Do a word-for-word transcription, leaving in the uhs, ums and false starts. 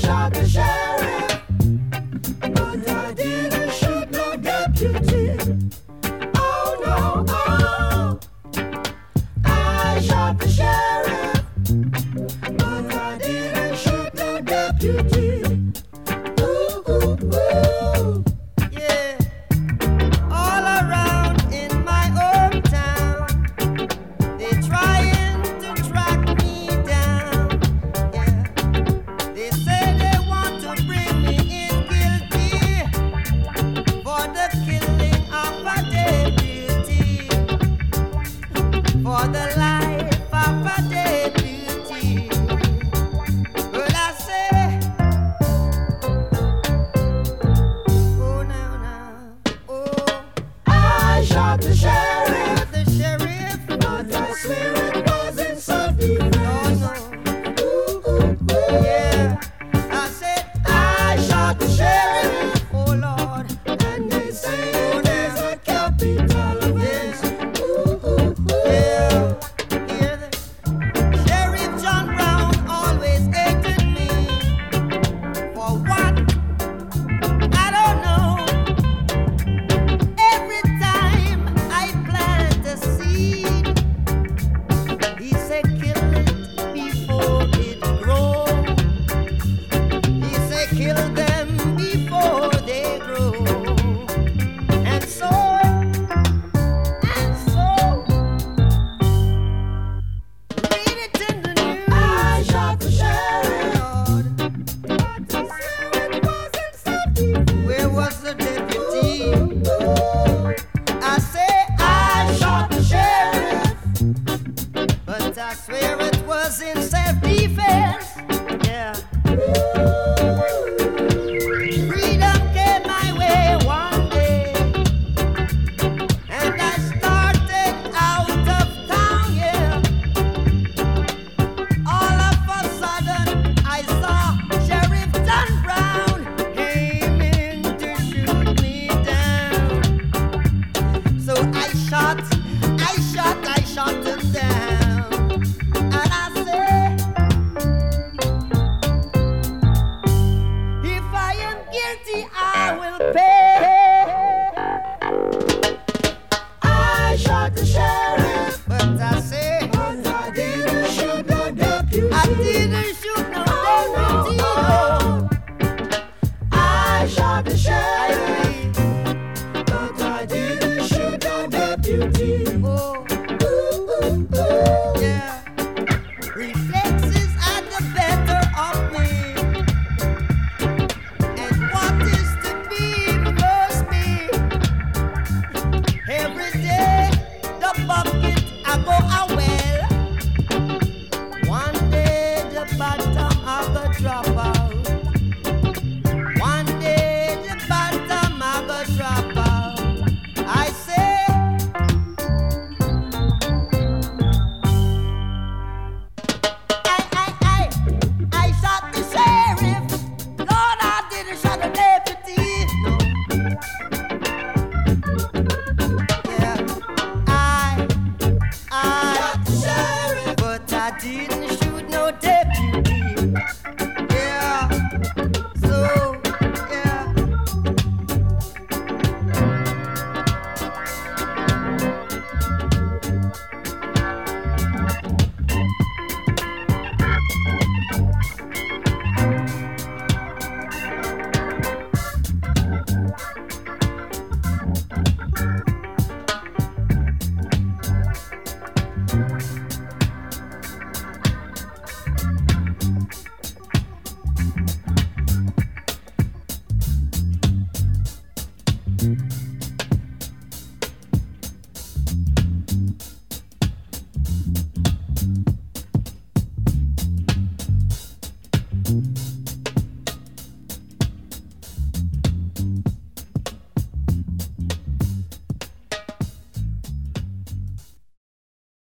shot the sheriff, but I didn't shoot no deputy. Oh no, oh, I shot the sheriff, but I didn't shoot no deputy. Ooh, ooh, ooh. Yeah, all around in my hometown, they trying to track me down. Yeah, they say they want to bring me in guilty for the killing of a deputy, for the life of a deputy. Well, I say, oh now now, oh, I shot the sheriff, the sheriff, but I swear it wasn't oh self-defense. no, Ooh, ooh, ooh. yeah, I said, I shot the sheriff, oh Lord, and they say it is a capital offense. Ooh, ooh, ooh. yeah, hear the Sheriff John Brown always hated me for what? I don't know. Every time I plant a seed, he said kill it before it grows. He said kill them before they grow. And so, and so, read it in the news. I shot the sheriff, Lord, but I swear it wasn't self-defense. where was the deputy? Ooh, I say I shot the sheriff, but I swear it was in self-defense. Yeah. Freedom came my way one day, and I started out of town, yeah. All of a sudden, I saw Sheriff John Brown aiming to shoot me down. So I shot, I shot, I shot him down. And I said, if I am guilty, I will pay. I shot the sheriff, But I say, but I didn't shoot no deputy. I didn't shoot no Oh, deputy. no, No. I shot the I sheriff, agree. but I didn't shoot no deputy. Oh, Ooh, ooh, ooh. yeah. Reflexes are the better of me. And what is to be must be. Every day the bucket I go a well. One day the bottom I go drop out. One day the bottom I go drop out. I say, I, I, I, I shot the sheriff. Lord, I didn't shot a deputy. No. Yeah, I, I Shot the sheriff, but I didn't shoot no deputy. Yeah, so, yeah. I